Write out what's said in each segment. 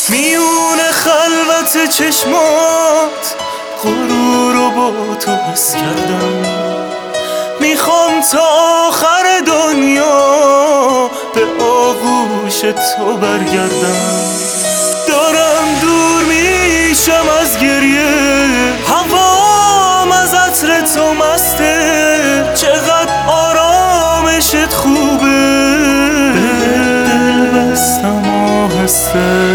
میون خلوت چشمات غرور رو با تو حس کردم. میخوام تا آخر دنیا به آغوش تو برگردم. دارم دور میشم از گریه، هوام از عطر تو مسته. چقدر آرامشت خوبه، دل بستم آهسته.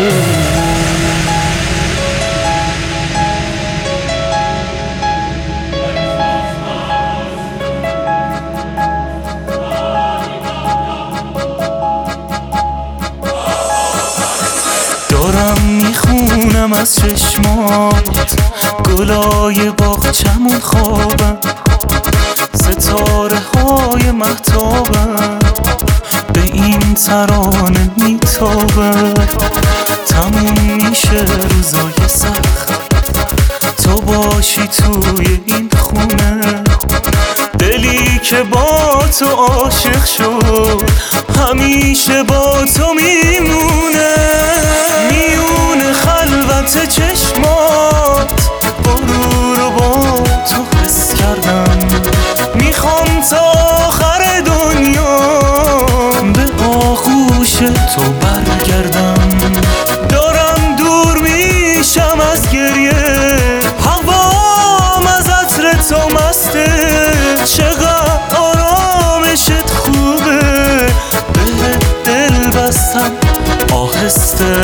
دارم میخونم از چشمات، گلای باغچمون خوابم، ستاره های مهتابم، به این ترانه میتابم. تموم میشه روزای سخت، تو باشی توی این خونه. دلی که با تو عاشق شد همیشه با تو میمونه. میون خلوت چشمات غرور رو با تو حس کردم. میخوام تا آخر دنیا به آغوش تو برگردم. دارم دور میشم از گریه، هوام از عطر تو مسته. چقدر آرامشت خوبه، به دل بستم آهسته.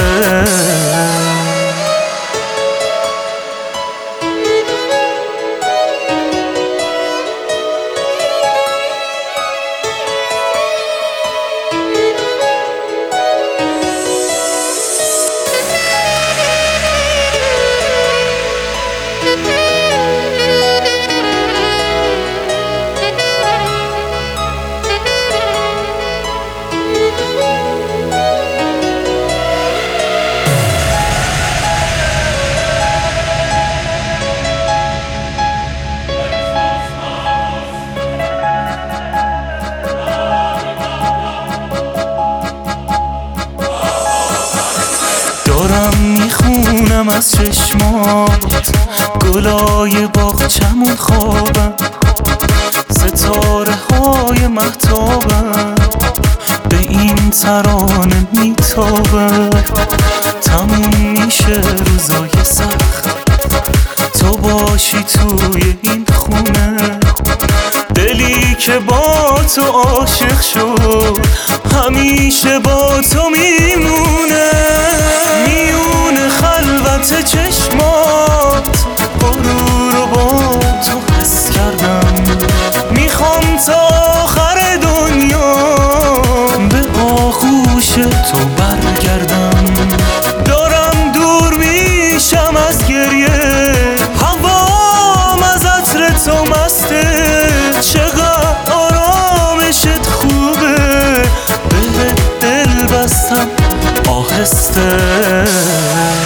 دارم میخونم از چشمات، گلای باغچمون خوابم، ستاره های مهتابم، به این ترانه میتابم. تموم میشه روزای سخت، تو باشی توی این خونه. دلی که با تو عاشق شد همیشه با تو میمونه. میون خلوت چشمات غرور رو با تو حس کردم. میخوام تا آخر دنیا به آغوش تو برگردم. دارم دور میشم از گریه، هوام از عطر تو مسته. چقدر آرامشت خوبه، به دل بستم آهسته.